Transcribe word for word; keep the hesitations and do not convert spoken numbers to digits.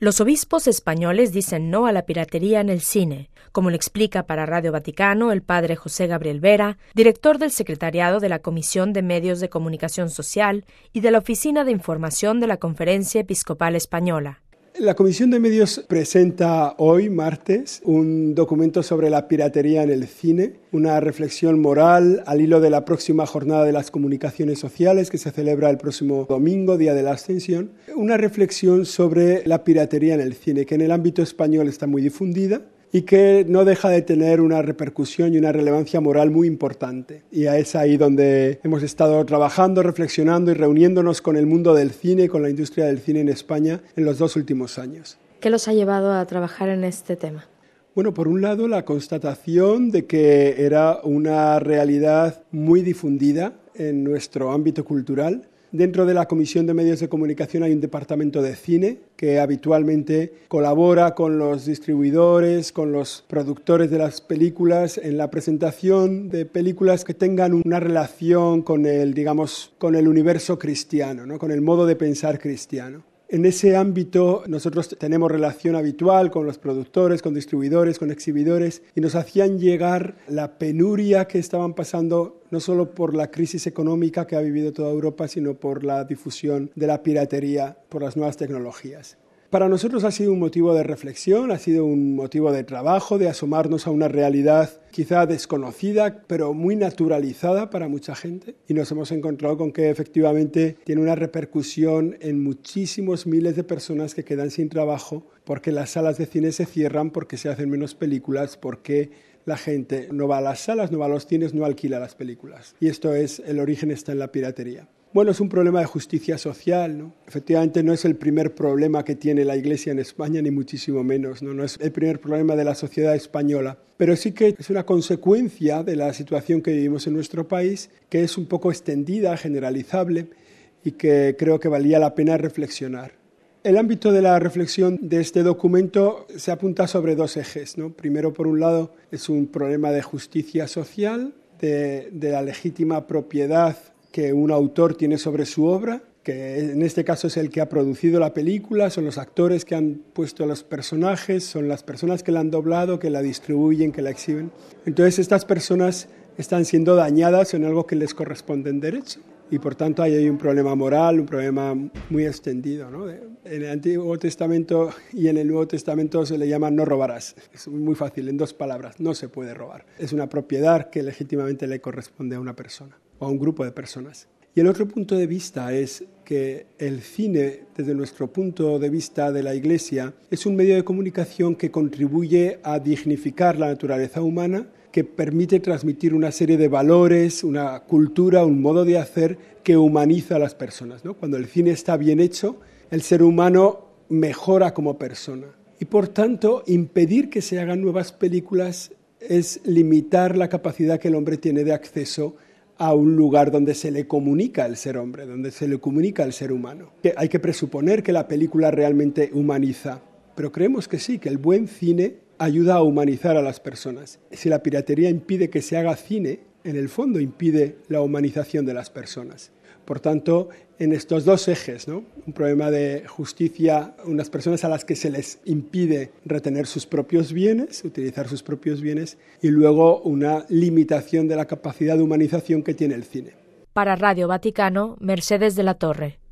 Los obispos españoles dicen no a la piratería en el cine, como lo explica para Radio Vaticano el padre José Gabriel Vera, director del secretariado de la Comisión de Medios de Comunicación Social y de la Oficina de Información de la Conferencia Episcopal Española. La Comisión de Medios presenta hoy, martes, un documento sobre la piratería en el cine, una reflexión moral al hilo de la próxima Jornada de las Comunicaciones Sociales que se celebra el próximo domingo, Día de la Ascensión. Una reflexión sobre la piratería en el cine, que en el ámbito español está muy difundida y que no deja de tener una repercusión y una relevancia moral muy importante. Y es ahí donde hemos estado trabajando, reflexionando y reuniéndonos con el mundo del cine, con la industria del cine en España en los dos últimos años. ¿Qué los ha llevado a trabajar en este tema? Bueno, por un lado, la constatación de que era una realidad muy difundida en nuestro ámbito cultural. Dentro de la Comisión de Medios de Comunicación hay un departamento de cine que habitualmente colabora con los distribuidores, con los productores de las películas en la presentación de películas que tengan una relación con el, digamos, con el universo cristiano, ¿no? Con el modo de pensar cristiano. En ese ámbito nosotros tenemos relación habitual con los productores, con distribuidores, con exhibidores y nos hacían llegar la penuria que estaban pasando no solo por la crisis económica que ha vivido toda Europa, sino por la difusión de la piratería por las nuevas tecnologías. Para nosotros ha sido un motivo de reflexión, ha sido un motivo de trabajo, de asomarnos a una realidad quizá desconocida, pero muy naturalizada para mucha gente. Y nos hemos encontrado con que efectivamente tiene una repercusión en muchísimos miles de personas que quedan sin trabajo porque las salas de cine se cierran, porque se hacen menos películas, porque la gente no va a las salas, no va a los cines, no alquila las películas. Y esto es, el origen está en la piratería. Bueno, es un problema de justicia social, ¿no? Efectivamente no es el primer problema que tiene la Iglesia en España, ni muchísimo menos, ¿no? No es el primer problema de la sociedad española, pero sí que es una consecuencia de la situación que vivimos en nuestro país, que es un poco extendida, generalizable, y que creo que valía la pena reflexionar. El ámbito de la reflexión de este documento se apunta sobre dos ejes, ¿no? Primero, por un lado, es un problema de justicia social, de, de la legítima propiedad que un autor tiene sobre su obra, que en este caso es el que ha producido la película, son los actores que han puesto a los personajes, son las personas que la han doblado, que la distribuyen, que la exhiben. Entonces estas personas están siendo dañadas en algo que les corresponde en derecho y por tanto ahí hay un problema moral, un problema muy extendido, ¿no? En el Antiguo Testamento y en el Nuevo Testamento se le llama no robarás. Es muy fácil, en dos palabras, no se puede robar. Es una propiedad que legítimamente le corresponde a una persona o a un grupo de personas. Y el otro punto de vista es que el cine, desde nuestro punto de vista de la Iglesia, es un medio de comunicación que contribuye a dignificar la naturaleza humana, que permite transmitir una serie de valores, una cultura, un modo de hacer que humaniza a las personas, ¿no? Cuando el cine está bien hecho, el ser humano mejora como persona. Y por tanto, impedir que se hagan nuevas películas es limitar la capacidad que el hombre tiene de acceso a un lugar donde se le comunica al ser hombre, donde se le comunica al ser humano. Que hay que presuponer que la película realmente humaniza, pero creemos que sí, que el buen cine ayuda a humanizar a las personas. Si la piratería impide que se haga cine, en el fondo impide la humanización de las personas. Por tanto, en estos dos ejes, ¿no? Un problema de justicia, unas personas a las que se les impide retener sus propios bienes, utilizar sus propios bienes, y luego una limitación de la capacidad de humanización que tiene el cine. Para Radio Vaticano, Mercedes de la Torre.